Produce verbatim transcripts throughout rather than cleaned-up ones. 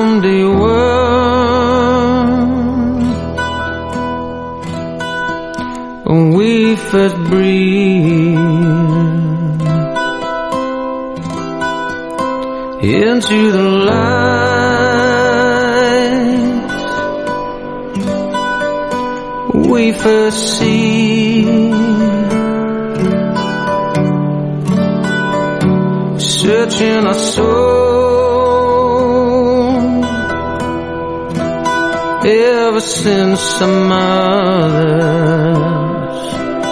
from day one, when we first breathed into the light, we first see searching our soul ever since our mothers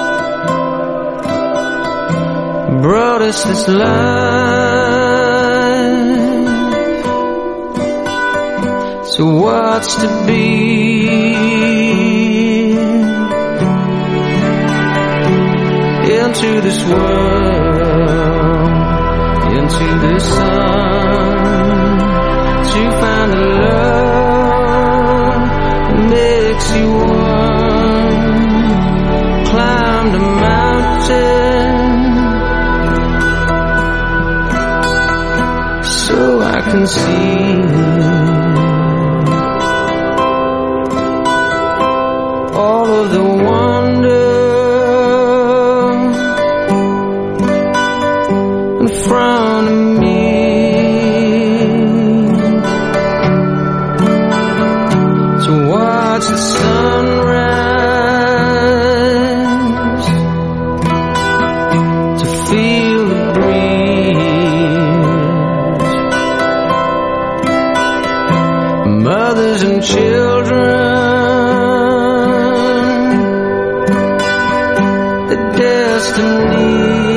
brought us this life. So what's to be? Into this world, into the sun, to find the love that makes you one. Climb the mountain so I can see all of the wonder in front of me. To watch the sunrise, to feel the breeze, mothers and children, the destiny.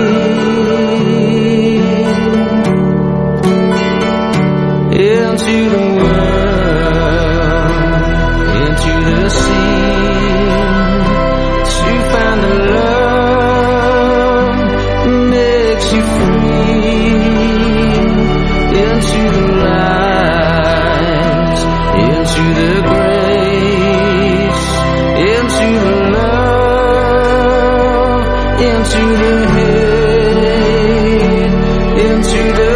Into the world, into the sea, to find the love that makes you free. Into the light, into the grace, into the love, into the hate, into the